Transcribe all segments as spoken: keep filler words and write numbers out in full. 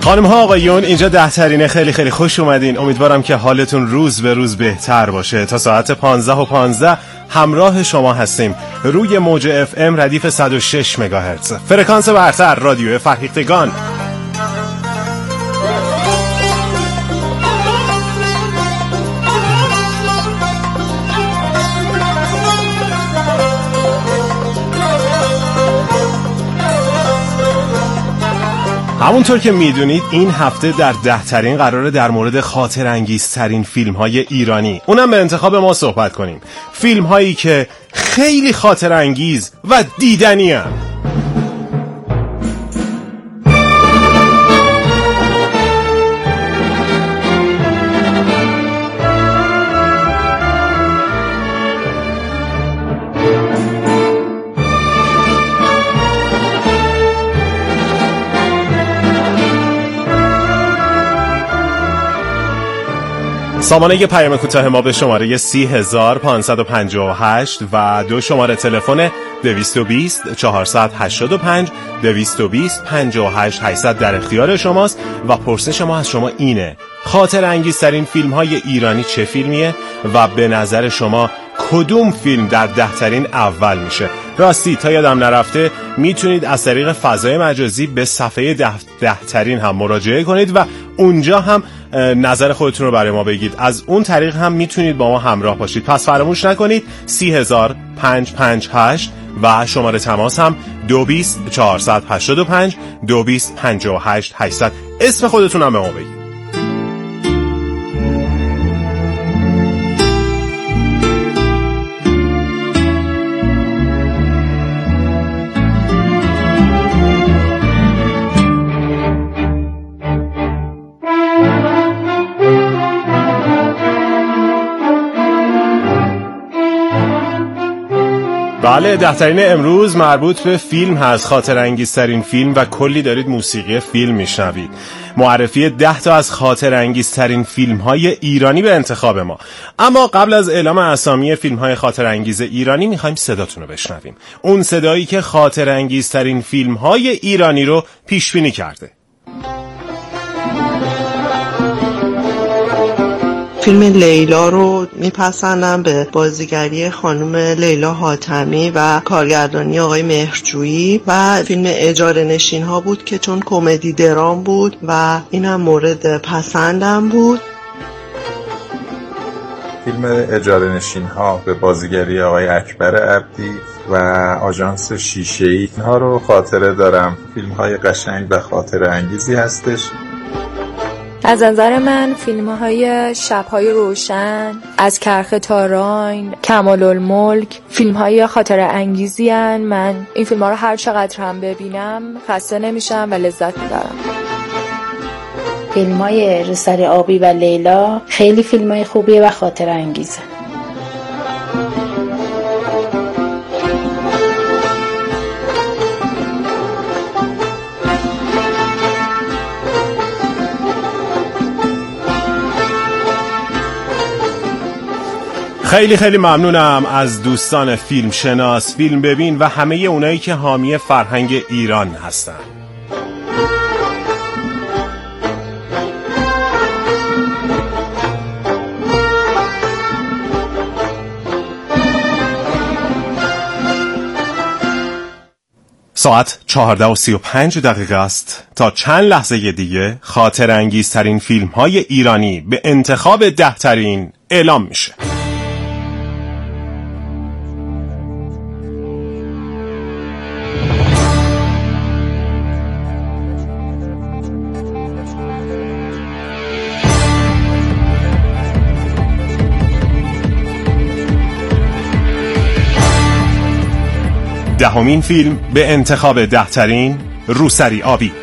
خانم ها آقایون، اینجا ده ترینه. خیلی خیلی خوش اومدین. امیدوارم که حالتون روز به روز بهتر باشه. تا ساعت پانزده و پانزده همراه شما هستیم روی موج اف ام ردیف صد و شش مگاهرتز، فرکانس برتر، رادیو فرهیختگان. همونطور که میدونید این هفته در ده ترین قراره در مورد خاطر انگیزترین فیلم های ایرانی، اونم به انتخاب ما صحبت کنیم. فیلم هایی که خیلی خاطر انگیز و دیدنی هستند. سامانه پیام کوتاه ما به شماره سی هزار پانصد و پنجاه و هشت و دو شماره تلفن دویست و بیست چهارصد و هشتاد و پنج دویست و بیست پنجاه و هشت هشتصد در اختیار شماست و پرسش ما از شما اینه: خاطر انگیزترین فیلم های ایرانی چه فیلمیه و به نظر شما کدوم فیلم در ده ترین اول میشه؟ راستی تا یادم نرفته میتونید از طریق فضای مجازی به صفحه ده, ده ترین هم مراجعه کنید و اونجا هم نظر خودتون رو برای ما بگید. از اون طریق هم میتونید با ما همراه باشید. پس فراموش نکنید سی هزار پنج پنج هشت و شماره تماس هم دو بیست چهارصد و هشتاد و پنج دو بیست پنجاه و هشت هشتصد. اسم خودتون هم به ما بگید. بله، دهترین امروز مربوط به فیلم هست، خاطر انگیزترین فیلم، و کلی دارید موسیقی فیلم میشنوید. معرفی ده تا از خاطر انگیزترین فیلم های ایرانی به انتخاب ما. اما قبل از اعلام اسامی فیلم های خاطر انگیز ایرانی میخوایم صداتون رو بشنویم، اون صدایی که خاطر انگیزترین فیلم های ایرانی رو پیش بینی کرده. فیلم لیلا رو میپسندم، به بازیگری خانم لیلا حاتمی و کارگردانی آقای مهرجویی، و فیلم اجاره نشین ها بود که چون کمدی درام بود و اینم مورد پسندم بود. فیلم اجاره نشین ها به بازیگری آقای اکبر عبدی و آژانس شیشه‌ای، اینها رو خاطره دارم. فیلم های قشنگ و خاطره انگیزی هستش. از نظر من فیلم های شب‌های روشن، از کرخ تاراین، کمال الملک فیلم های خاطر انگیزی هن. من این فیلم ها رو هر چقدر هم ببینم خسته نمیشم و لذت میبرم. فیلم های روسری آبی و لیلا خیلی فیلم های خوبیه و خاطر انگیزه. خیلی خیلی ممنونم از دوستان فیلم شناس، فیلم ببین و همه اونایی که حامی فرهنگ ایران هستن. ساعت چهارده و سی و پنج دقیقه است. تا چند لحظه دیگه خاطر انگیزترین فیلم های ایرانی به انتخاب ده ترین اعلام میشه. دهمین فیلم به انتخاب ده ترین، روسری آبی.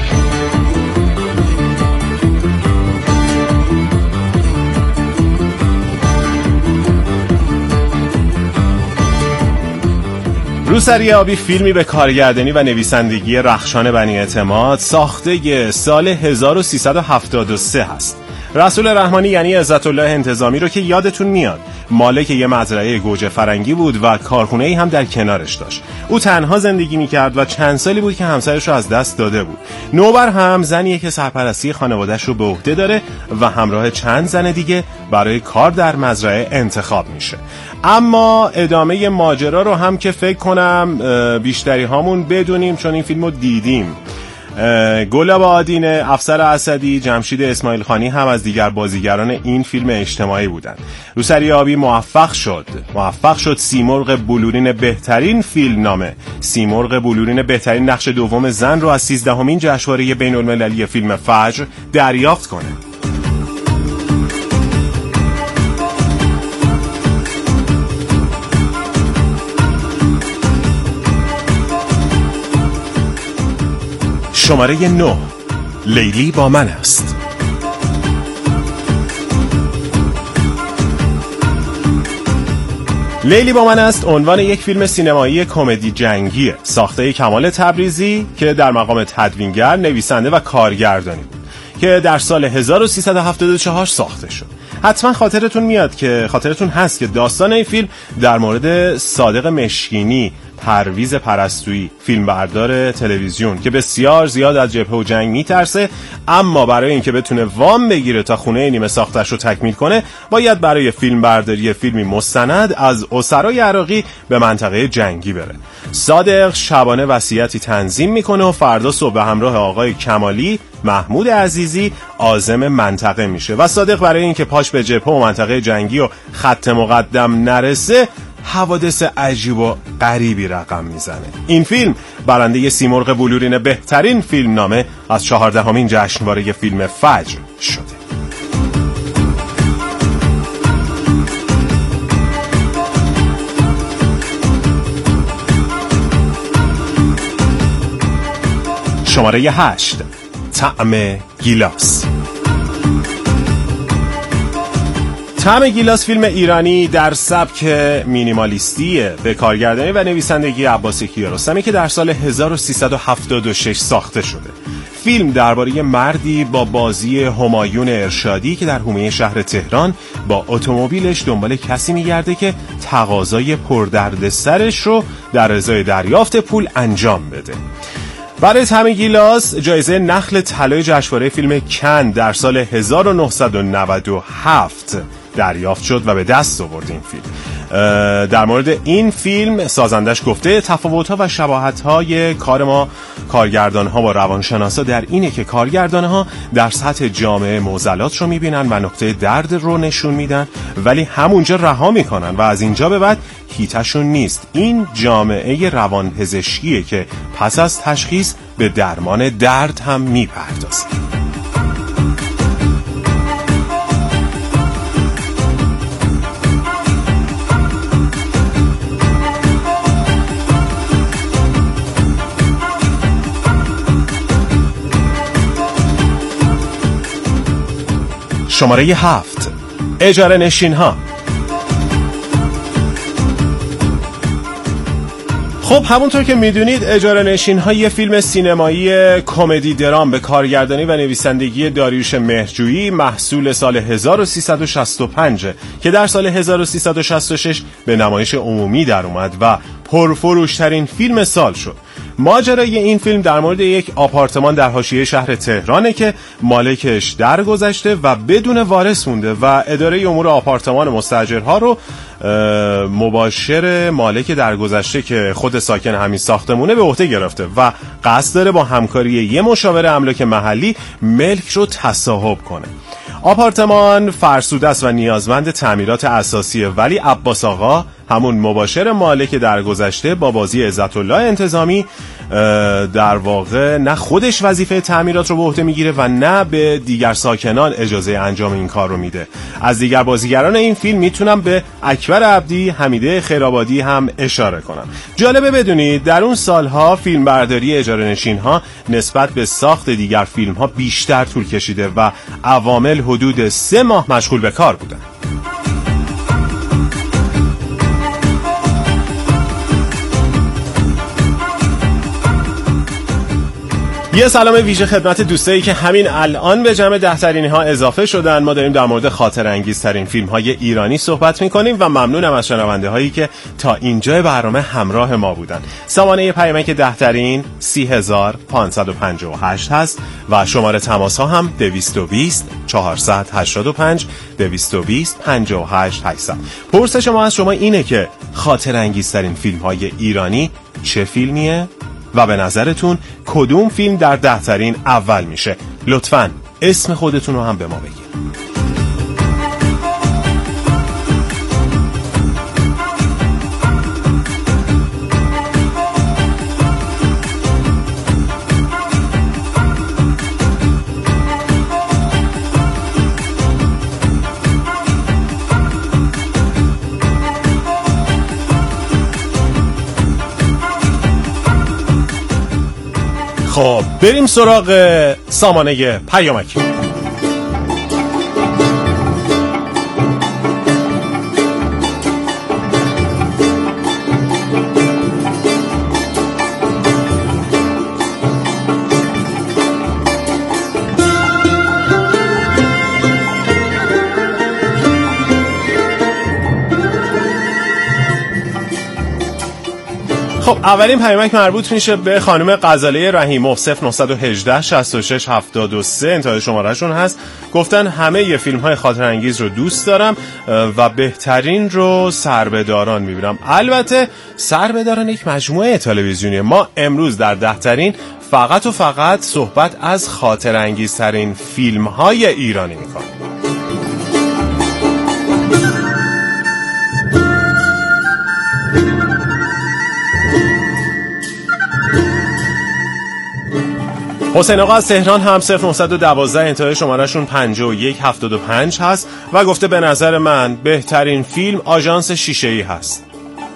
روسری آبی فیلمی به کارگردانی و نویسندگی رخشان بنی اعتماد، ساخته سال هزار و سیصد و هفتاد و سه هست رسول رحمانی یعنی عزت الله انتظامی رو که یادتون میاد، مالک یه مزرعه گوجه فرنگی بود و کارخونه‌ای هم در کنارش داشت. او تنها زندگی می‌کرد و چند سالی بود که همسرش رو از دست داده بود. نوبر هم زنیه که سرپرستی خانواده‌اش رو به عهده داره و همراه چند زن دیگه برای کار در مزرعه انتخاب میشه. اما ادامه ماجرا رو هم که فکر کنم بیشتری هامون بدونیم چون این فیلمو دیدیم. گلاب آدینه، افسر اسدی، جمشید اسماعیل خانی هم از دیگر بازیگران این فیلم اجتماعی بودند. روسری آبی موفق شد موفق شد سیمرغ بلورین بهترین فیلم نامه سیمرغ بلورین بهترین نقش دوم زن رو از سیزدهمین جشنواره بین المللی فیلم فجر دریافت کنه. شماره نه، لیلی با من است. لیلی با من است عنوان یک فیلم سینمایی کمدی جنگیه، ساخته کمال تبریزی که در مقام تدوینگر، نویسنده و کارگردانی بود که در سال هزار و سیصد و هفتاد و چهار ساخته شد. حتما خاطرتون میاد که خاطرتون هست که داستان این فیلم در مورد صادق مشکینی، پرویز پرستویی، فیلمبردار تلویزیون که بسیار زیاد از جبهه و جنگ میترسه، اما برای اینکه بتونه وام بگیره تا خونه نیمه ساختش رو تکمیل کنه باید برای فیلمبرداری فیلمی مستند از اسرای عراقی به منطقه جنگی بره. صادق شبانه وصیتی تنظیم میکنه و فردا صبح به همراه آقای کمالی، محمود عزیزی عازم منطقه میشه و صادق برای اینکه پاش به جبهه و منطقه جنگی و خط مقدم نرسه حوادث عجیب و غریبی رقم میزنه. این فیلم برنده سیمرغ بلورین بهترین فیلم نامه از چهاردهمین جشنواره فیلم فجر شده. شماره هشت، طعم گیلاس. طعم گیلاس فیلم ایرانی در سبک مینیمالیستیه به کارگردانی و نویسندگی عباس کیارستمی که در سال هزار و سیصد و هفتاد و شش ساخته شده. فیلم درباره مردی با بازی همایون ارشادی که در حومه شهر تهران با اتومبیلش دنبال کسی میگرده که تقاضای پردردسرش رو در ازای دریافت پول انجام بده. برای طعم گیلاس جایزه نخل طلای جشنواره فیلم کن در سال هزار و نهصد و نود و هفت دریافت شد و به دست آورد این فیلم. در مورد این فیلم سازندش گفته تفاوت‌ها و شباهت‌های کار ما کارگردان‌ها با روانشناسا در اینه که کارگردان‌ها در سطح جامعه معضلات رو می‌بینن و نقطه درد رو نشون میدن ولی همونجا رها می‌کنن و از اینجا به بعد هیتشون نیست. این جامعه روانپزشکیه که پس از تشخیص به درمان درد هم می‌پردازه. شماره هفت، اجاره نشین ها. خب همونطور که میدونید اجاره نشین ها یه فیلم سینمایی کمدی درام به کارگردانی و نویسندگی داریوش مهرجویی محصول سال هزار و سیصد و شصت و پنج که در سال هزار و سیصد و شصت و شش به نمایش عمومی در اومد و پرفروشترین فیلم سال شد. ماجرای این فیلم در مورد یک آپارتمان در حاشیه شهر تهرانه که مالکش درگذشته و بدون وارث مونده و اداره امور آپارتمان مستاجرها رو مباشر مالک درگذشته که خود ساکن همین ساختمونه به عهده گرفته و قصد داره با همکاری یه مشاور املاک محلی ملک رو تصاحب کنه. آپارتمان فرسوده است و نیازمند تعمیرات اساسیه ولی عباس آقا همون مباشر مالک درگذشته با بازی عزت الله انتظامی در واقع نه خودش وظیفه تعمیرات رو به عهده میگیره و نه به دیگر ساکنان اجازه انجام این کار رو میده. از دیگر بازیگران این فیلم میتونم به اکبر عبدی، حمیده خیرآبادی هم اشاره کنم. جالبه بدونید در اون سالها فیلم برداری اجاره نشین ها نسبت به ساخت دیگر فیلم ها بیشتر طول کشیده و عوامل حدود سه ماه مشغول به کار بودن. یه سلام ویژه خدمت دوستایی که همین الان به جمع دهترینی ها اضافه شدن. ما داریم در مورد خاطر انگیزترین فیلم های ایرانی صحبت میکنیم و ممنونم از شنونده هایی که تا اینجای برنامه همراه ما بودن. سامانه پیامک دهترین سی هزار پانصد و پنجاه و هشت هست و شماره تماس ها هم دویست و بیست چهارصد و هشتاد و پنج دویست و بیست پنجاه و هشت هشتصد. پرسش ما از شما اینه که خاطر انگیزترین فیلم های ایرانی چه فیلمیه؟ و به نظرتون کدوم فیلم در دهترین اول میشه؟ لطفاً اسم خودتون رو هم به ما بگید. خب بریم سراغ سامانه پیامک. خب اولین پیامک مربوط میشه به خانم غزاله رحیموف صفر نه یک هشت شصت و شش هفتاد و سه انتهای شمارهشون هست. گفتن همه ی فیلم های خاطر انگیز رو دوست دارم و بهترین رو سربهداران میبینم. البته سربهداران یک مجموعه تلویزیونیه. ما امروز در دهترین فقط و فقط صحبت از خاطر انگیزترین فیلم های ایرانی میکنیم. حسین آقا از تهران هم صفر نه یک دو انتهای شمارهشون پنجاه و یک هفتاد و پنج هست و گفته به نظر من بهترین فیلم آژانس شیشه‌ای هست.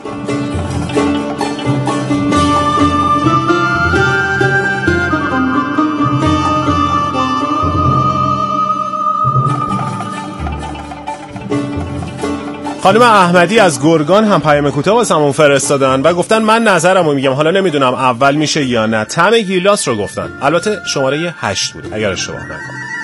خانم احمدی از گرگان هم پیام کوتاه واسمون فرستادن و گفتن من نظرمو میگم، حالا نمیدونم اول میشه یا نه. طعم گیلاس رو گفتن. البته شماره هشت بود اگر اشتباه نکنم.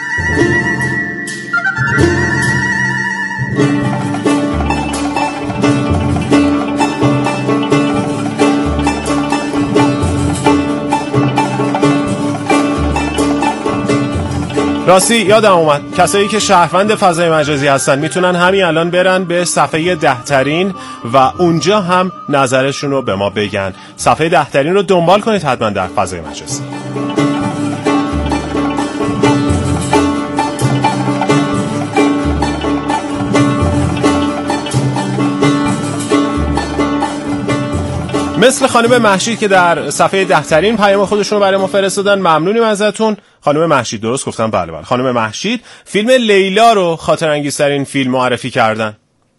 راستی یادم اومد کسایی که شهروند فضای مجازی هستن میتونن همین الان برن به صفحه دهترین و اونجا هم نظرشون رو به ما بگن. صفحه دهترین رو دنبال کنید حتما در فضای مجازی. مثل خانم مهشید که در صفحه دهترین پیام خودشون رو برای ما فرستادن، ممنونیم ازتون. خانم مهشید درست گفتم؟ بله بله. خانم مهشید فیلم لیلا رو خاطر انگیزترین فیلم معرفی کردن.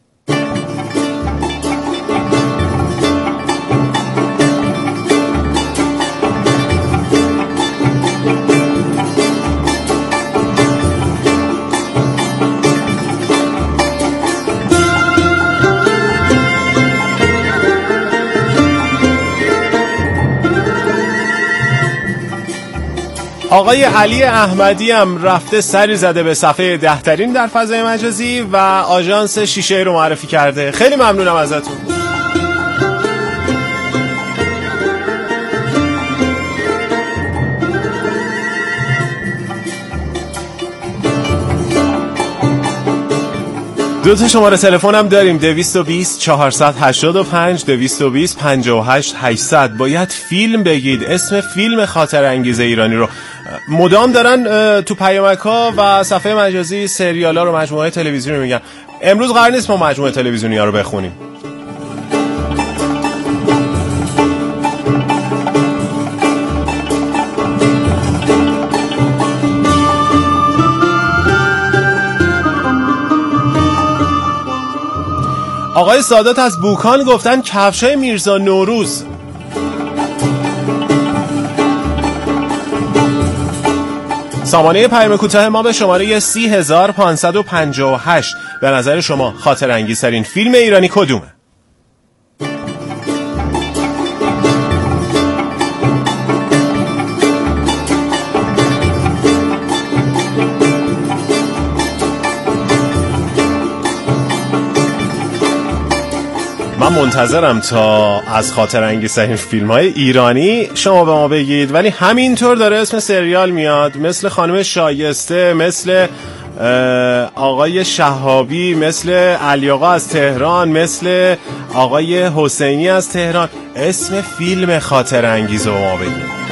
آقای علی احمدی هم رفته سری زده به صفحه دهترین در فضای مجازی و آژانس شیشه رو معرفی کرده. خیلی ممنونم ازتون. دو تا شماره تلفن هم داریم، دویست و بیست چهارصد و هشتاد و پنج دویست و بیست پنجاه و هشت هشتصد. باید فیلم بگید، اسم فیلم خاطر انگیز ایرانی رو. مدام دارن تو پیامک ها و صفحه مجازی سریال ها رو، مجموعه تلویزیونی میگن. امروز قرار نیست ما مجموعه تلویزیونی ها رو بخونیم. آقای سادات از بوکان گفتن کفشای میرزا نوروز. سامانه پیام کوتاه ما به شماره سی هزار پانصد و پنجاه و هشت. به نظر شما خاطر انگیزترین فیلم ایرانی کدومه؟ من منتظرم تا از خاطر انگیزترین فیلم‌های ایرانی شما به ما بگید، ولی همینطور داره اسم سریال میاد، مثل خانم شایسته، مثل آقای شهابی، مثل علی آقا از تهران، مثل آقای حسینی از تهران. اسم فیلم خاطر انگیز رو ما بگید.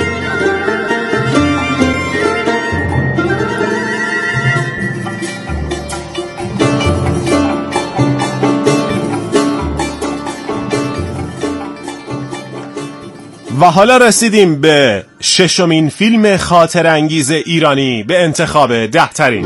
و حالا رسیدیم به ششمین فیلم خاطر انگیز ایرانی به انتخاب ده ترین.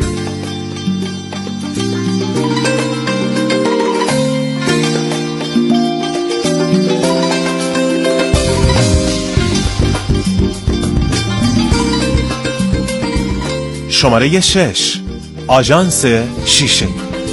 شماره شش، آژانس شیشه.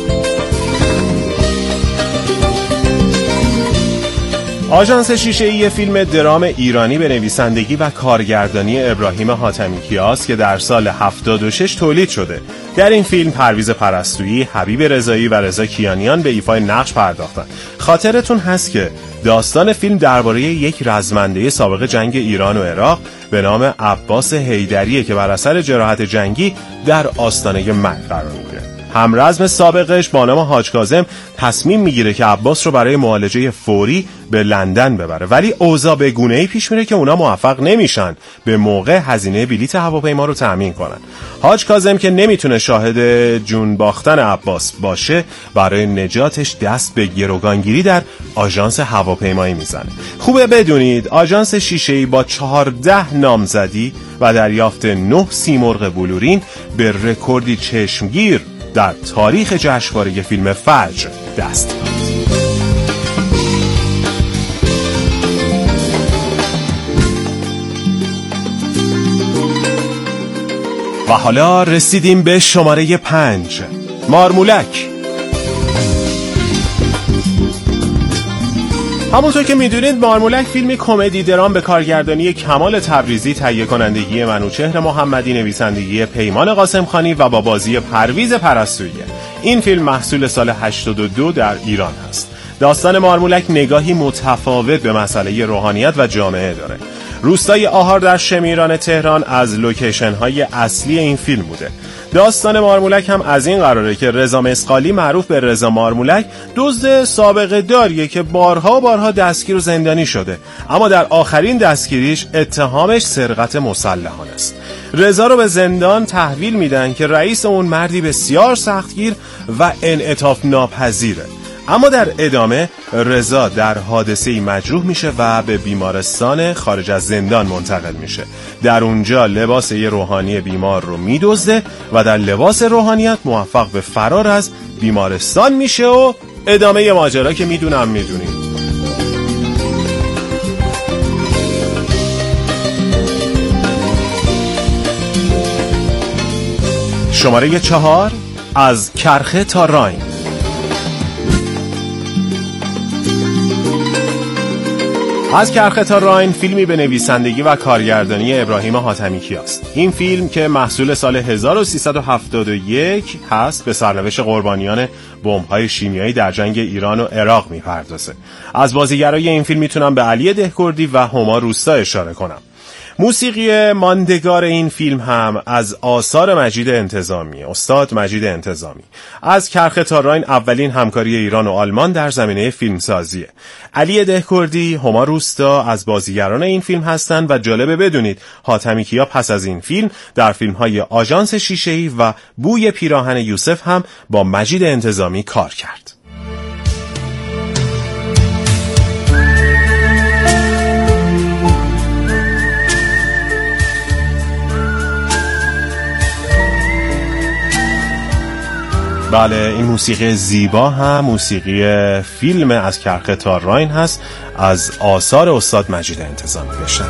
آژانس شیشه‌ای یه فیلم درام ایرانی به نویسندگی و کارگردانی ابراهیم حاتمی کیاست که در سال هفتاد و شش تولید شده. در این فیلم پرویز پرستویی، حبیب رضایی و رضا کیانیان به ایفای نقش پرداختن. خاطرتون هست که داستان فیلم درباره یک رزمنده سابق جنگ ایران و عراق به نام عباس حیدریه که بر اثر جراحت جنگی در آستانه مرگ قرار میگیره. همرزم سابقش با نام حاج کاظم تصمیم میگیره که عباس رو برای معالجه فوری به لندن ببره، ولی اوضاع به گونه‌ای پیش میره که اونا موفق نمیشن به موقع هزینه بلیط هواپیما رو تأمین کنن. حاج کاظم که نمیتونه شاهد جون باختن عباس باشه، برای نجاتش دست به گروگانگیری در آژانس هواپیمایی میزنه. خوبه بدونید آژانس شیشه‌ای با چهارده نامزدی و دریافت نه سیمرغ بلورین به رکوردی چشمگیر در تاریخ جشنواره فیلم فجر دست یافت. و حالا رسیدیم به شماره پنج، مارمولک. همونطور که میدونید مارمولک فیلمی کمدی درام به کارگردانی کمال تبریزی، تهیه کنندگی منوچهر محمدی، نویسندگی پیمان قاسمخانی و با بازی پرویز پرستویی. این فیلم محصول سال هشتاد و دو در ایران هست. داستان مارمولک نگاهی متفاوت به مسئله روحانیت و جامعه داره. روستای آهار در شمیران تهران از لوکیشن های اصلی این فیلم بوده. داستان مارمولک هم از این قراره که رضا مسقالی، معروف به رضا مارمولک، دزد سابقه داریه که بارها بارها دستگیر و زندانی شده، اما در آخرین دستگیریش اتهامش سرقت مسلحانه است. رضا رو به زندان تحویل میدن که رئیس اون مردی بسیار سختگیر و انعطاف ناپذیره. اما در ادامه رضا در حادثه‌ای مجروح میشه و به بیمارستان خارج از زندان منتقل میشه. در اونجا لباس یه روحانی بیمار رو میدزده و در لباس روحانیت موفق به فرار از بیمارستان میشه و ادامه ی ماجرا که میدونم میدونیم. شماره چهار، از کرخه تا راین. از کرخه تا راین فیلمی به نویسندگی و کارگردانی ابراهیم حاتمی کیاست. این فیلم که محصول سال هزار و سیصد و هفتاد و یک هست به سرنوشت قربانیان بمب‌های شیمیایی در جنگ ایران و عراق میپردازه. از بازیگرای این فیلم میتونم به علی دهکردی و هما روستا اشاره کنم. موسیقی ماندگار این فیلم هم از آثار مجید انتظامی، استاد مجید انتظامی. از کرخه تا راین اولین همکاری ایران و آلمان در زمینه فیلمسازیه. علی دهکردی، هما روستا از بازیگران این فیلم هستند و جالبه بدونید حاتمی کیا پس از این فیلم در فیلم‌های آژانس شیشه‌ای و بوی پیراهن یوسف هم با مجید انتظامی کار کرد. بله، این موسیقی زیبا هم موسیقی فیلم از کرخه تا راین هست، از آثار استاد مجید انتظامی بشن.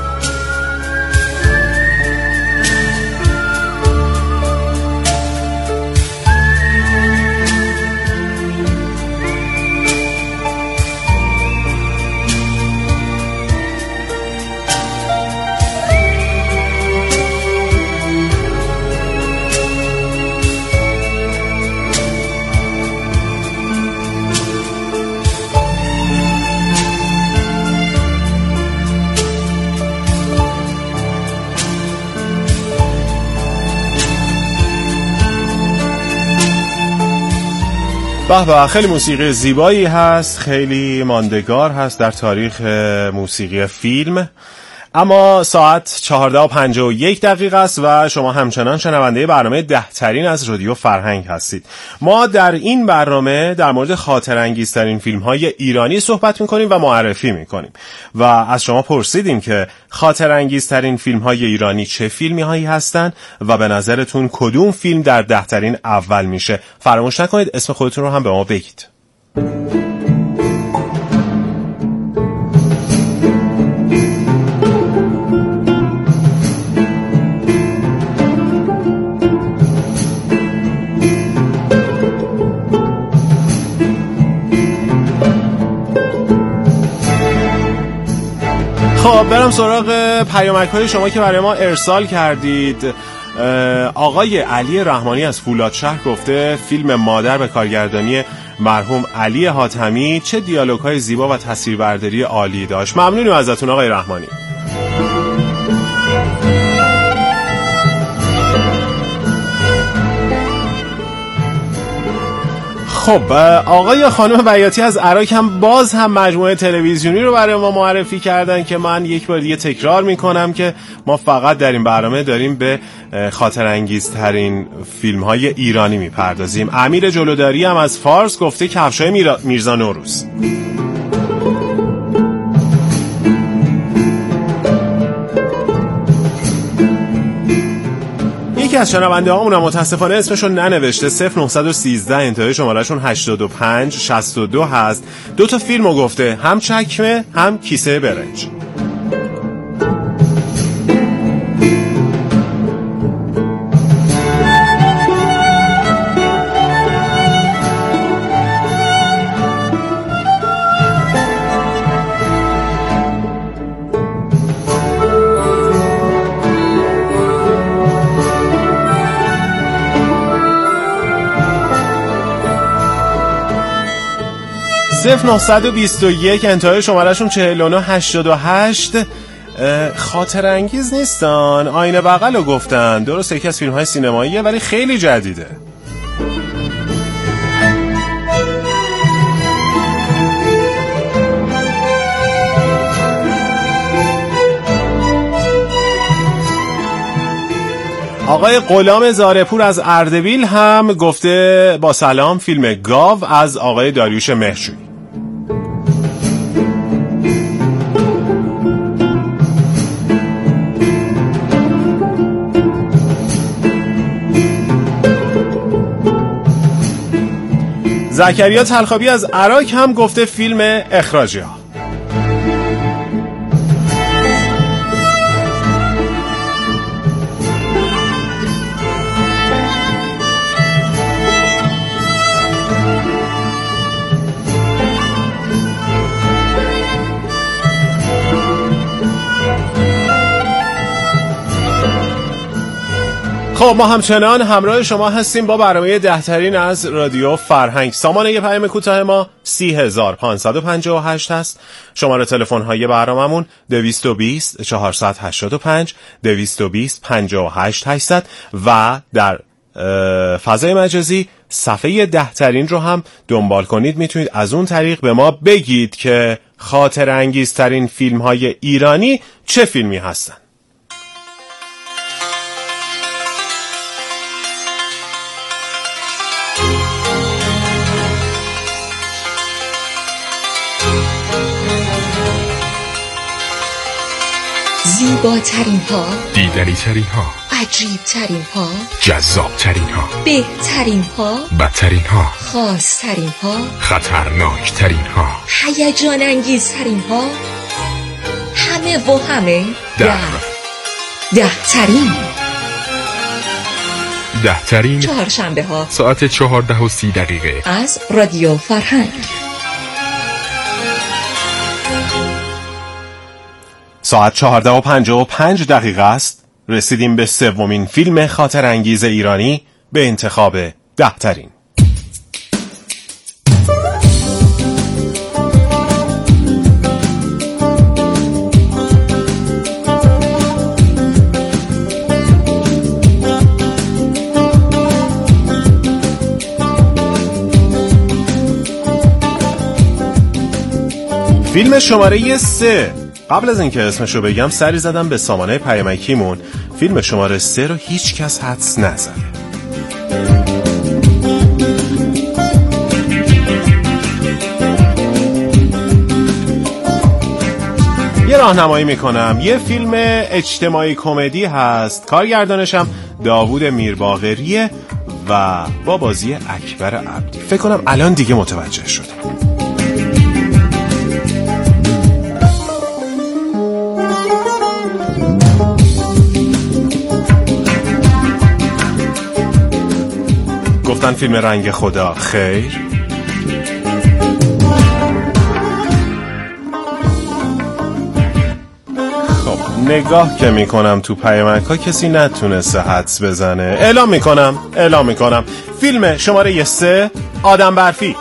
به به، خیلی موسیقی زیبایی هست، خیلی ماندگار هست در تاریخ موسیقی فیلم. اما ساعت چهارده و پنجاه و یک دقیقه است و شما همچنان شنونده برنامه ده ترین از رادیو فرهنگ هستید. ما در این برنامه در مورد خاطر انگیزترین فیلم های ایرانی صحبت میکنیم و معرفی میکنیم و از شما پرسیدیم که خاطر انگیزترین فیلم های ایرانی چه فیلمی هایی هستن و به نظرتون کدوم فیلم در ده ترین اول میشه. فراموش نکنید اسم خودتون رو هم به ما بگید. خب برم سراغ پیامک‌های شما که برای ما ارسال کردید. آقای علی رحمانی از فولادشهر گفته فیلم مادر به کارگردانی مرحوم علی حاتمی چه دیالوگ‌های زیبا و تصویربرداری عالی داشت. ممنونیم ازتون آقای رحمانی. خب آقای خانم بیاتی از عراق هم باز هم مجموعه تلویزیونی رو برای ما معرفی کردن که من یک بار دیگه تکرار میکنم که ما فقط در این برنامه داریم به خاطر انگیزترین فیلم های ایرانی میپردازیم. امیر جلوداری هم از فارس گفته کفشای میرا... میرزا نوروز. یکی از شنونده هامون متاسفانه اسمشون ننوشته. صفر نه یک سه انتهای شمارهشون هشتاد و پنج شصت و دو هست. دو تا فیلمو گفته، هم چکمه هم کیسه برنج. صفر نه دو یک انتهای شمارهشون چهل و نه هشتاد و هشت. خاطر انگیز نیستن، آینه بغل رو گفتن. درست یکی از فیلم های سینماییه ولی خیلی جدیده. آقای غلام زارپور از اردبیل هم گفته با سلام فیلم گاو از آقای داریوش مهرجویی. زکریا تلخابی از عراق هم گفته فیلم اخراجی ها. خب ما همچنان همراه شما هستیم با برنامه ده ترین از رادیو فرهنگ. سامانه یه پیام کوتاه ما سی هزار پانصد و پنجاه و هشت هست. شماره تلفن های برنامه‌مون دویست و بیست چهارصد و هشتاد و پنج دویست و بیست پنجاه و هشت هشتصد و در فضای مجازی صفحه ده ترین رو هم دنبال کنید. میتونید از اون طریق به ما بگید که خاطر انگیزترین فیلم های ایرانی چه فیلمی هستن. زیباترین ها، دیدنی ترین ها، عجیب ترین ها، جذاب ترین ها، بهترین ها، بدترین ها، خاص ترین ها، خطرناک ترین ها، هیجان انگیز ترین ها، همه و همه در ده ترین. ده ترین چهارشنبه ها ساعت چهارده و سی دقیقه از رادیو فرهنگ. ساعت چهارده و پنجاه و پنج دقیقه است. رسیدیم به سومین فیلم خاطر انگیز ایرانی به انتخاب ده ترین. فیلم شماره سه. قبل از اینکه اسمشو بگم سری زدم به سامانه پیامکیمون. فیلم شماره سه رو هیچ کس حدس نزده. یه راهنمایی میکنم. یه فیلم اجتماعی کمدی هست، کارگردانشم داوود میرباقریه و با بازی اکبر عبدی. فکر کنم الان دیگه متوجه شده. گفتن فیلم رنگ خدا. خیر، نگاه که میکنم تو پیامک‌ها کسی نتونسته حدس بزنه. اعلام میکنم اعلام میکنم فیلم شماره سه، آدم برفی.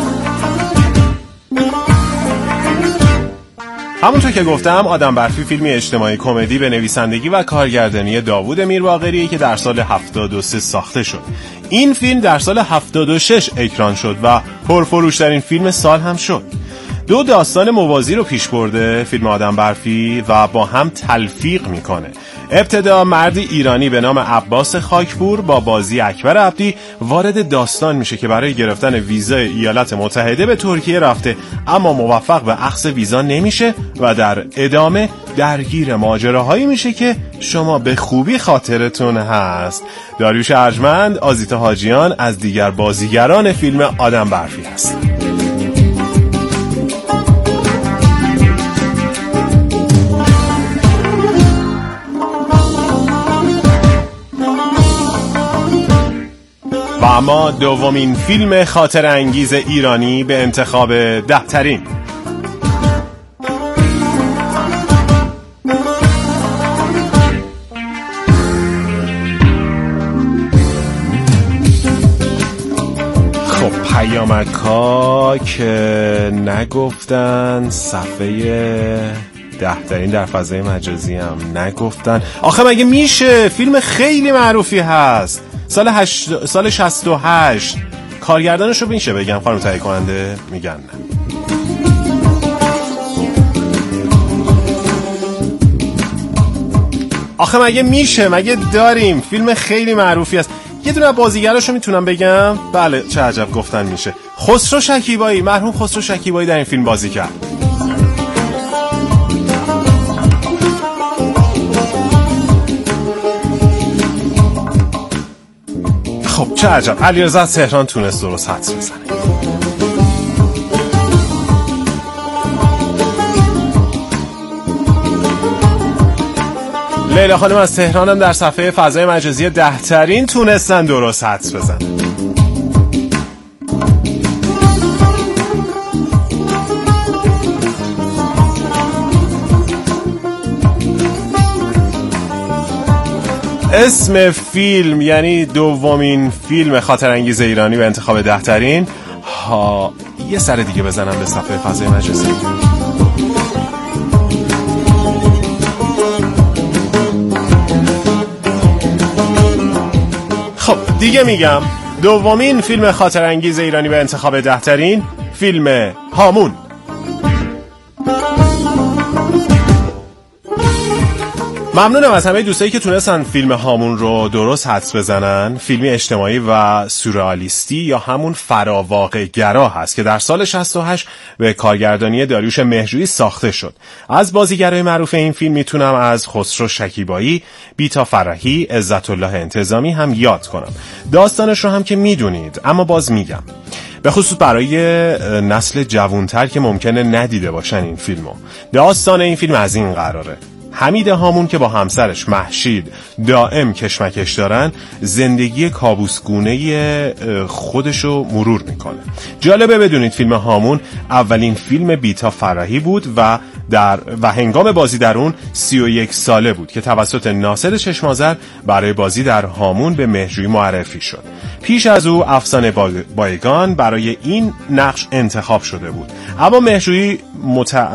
همونطور که گفتم آدم برفی فیلمی اجتماعی کمدی به نویسندگی و کارگردانی داوود میرباقریه که در سال هفتاد و سه ساخته شد. این فیلم در سال هفتاد و شش اکران شد و پرفروش‌ترین فیلم سال هم شد. دو داستان موازی رو پیش برده فیلم آدم برفی و با هم تلفیق میکنه. ابتدا مرد ایرانی به نام عباس خاکپور با بازی اکبر عبدی وارد داستان میشه که برای گرفتن ویزای ایالات متحده به ترکیه رفته، اما موفق به اخذ ویزا نمیشه و در ادامه درگیر ماجراهایی میشه که شما به خوبی خاطرتون هست. داریوش ارجمند، آزیتا حاجیان از دیگر بازیگران فیلم آدم برفی هست. و اما دومین فیلم خاطر انگیز ایرانی به انتخاب ده ترین. خب پیامک‌ها که نگفتن، صفحه ده ترین در فضای مجازی هم نگفتن. آخه مگه میشه؟ فیلم خیلی معروفی هست، سال هشت... سال شصت و هشت. کارگردانش رو میشه بگم خانم تهیه کننده؟ میگن نه. آخه مگه میشه؟ مگه داریم؟ فیلم خیلی معروفی است. یه دونه بازیگراشو میتونم بگم؟ بله، چه عجب گفتن میشه. خسرو شکیبایی، مرحوم خسرو شکیبایی در این فیلم بازی کرد. خب چه عجب، علیرضا تهران تونست درست حدس بزنه. لیلا خانم از تهران هم در صفحه فضای مجازی ده ترین تونستن درست حدس بزنن. اسم فیلم یعنی دومین فیلم خاطر انگیز ایرانی به انتخاب ده ترین. ها یه سر دیگه بزنم به صفحه فضای مجازی. خب دیگه میگم دومین فیلم خاطر انگیز ایرانی به انتخاب ده ترین، فیلم هامون. ممنونم از همه دوستایی که تونستن فیلم هامون رو درست حدس بزنن. فیلمی اجتماعی و سورئالیستی یا همون فراواقع گرا هست که در سال شصت و هشت به کارگردانی داریوش مهرجویی ساخته شد. از بازیگرای معروف این فیلم میتونم از خسرو شکیبایی، بیتا فرحی، عزت الله انتظامی هم یاد کنم. داستانش رو هم که میدونید، اما باز میگم به خصوص برای نسل جوانتر که ممکنه ندیده باشن این فیلمو. داستان این فیلم از این قراره: حمید هامون که با همسرش مهشید دائم کشمکش دارن، زندگی کابوسگونه خودشو مرور میکنه. جالبه بدونید فیلم هامون اولین فیلم بیتا فرحی بود و در و هنگام بازی در اون سی و یک ساله بود که توسط ناصر چشمازر برای بازی در هامون به مهرجویی معرفی شد. پیش از او افسانه بایگان برای این نقش انتخاب شده بود، اما مهرجویی مت...